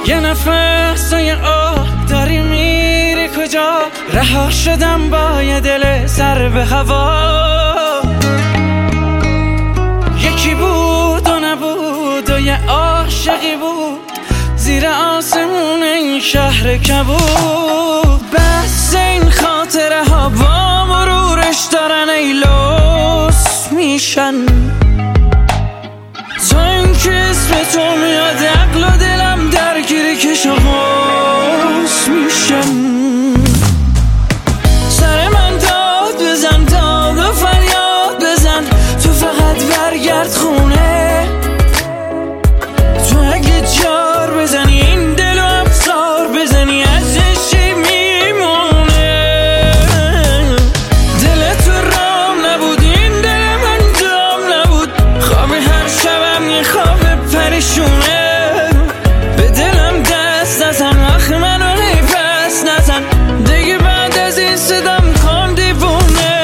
یه نفس و یه آه داری میری کجا؟ رها شدم با یه دل سر به هوا. یکی بود و نبود و یه عاشقی بود زیر آسمون این شهر کبود. بس این خاطره ها با مرورش دارن ای لوس میشن. تا این که اسم تو میاد عقل و دلم درگیر کش و قوس میشن. سر من داد بزن، داد و فریاد بزن، تو فقط برگرد خونه. تو اگه جار بزنی این دل و افسار بزنی ازش چی میمونه؟ دل تو رام نبود، این دل من دام نبود. خواب هر شبم یه خواب پریشونه. به دلم دست نزن، آخ منو پس نزن دیگه. بعد از این صدام کن دیوونه.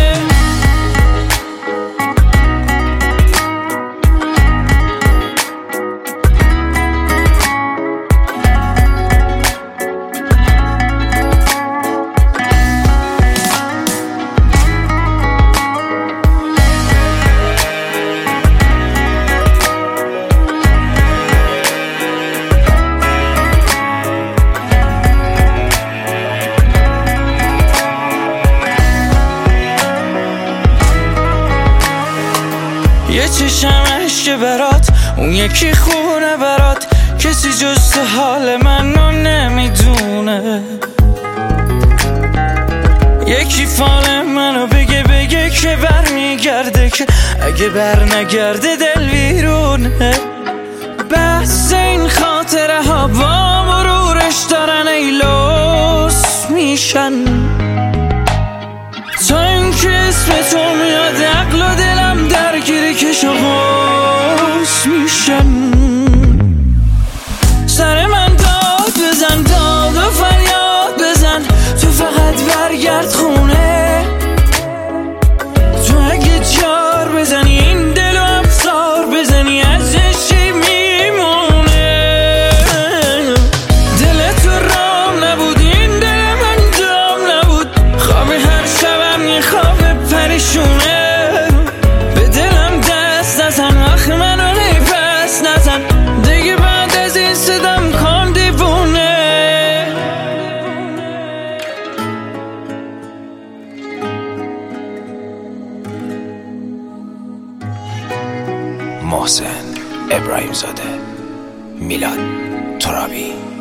یه چشم عشق برات، اون یکی خونه برات. کسی جز تو حال منو نمیدونه. یکی فال منو بگه که بر میگرده، که اگه بر نگرده دل ویرونه. بس این خاطره ها با مرورش دارن ای لوس میشن. تا این که اسم تو میاد عقل و دلم درگیر کش و قوس میشن. سر من داد بزن، داد و فریاد بزن، تو فقط برگرد خونه. تو اگه جار بزنی این دل و افسار بزنی ازش چی میمونه؟ دل تو رام نبود، این دل من دام نبود. خواب هر شبم یه خواب پریشونه. به دلم دست نزن، آخ منو پس نزن دیگه. بعد از این صدام کن دیوونه. محسن ابراهیم زاده، میلاد ترابی.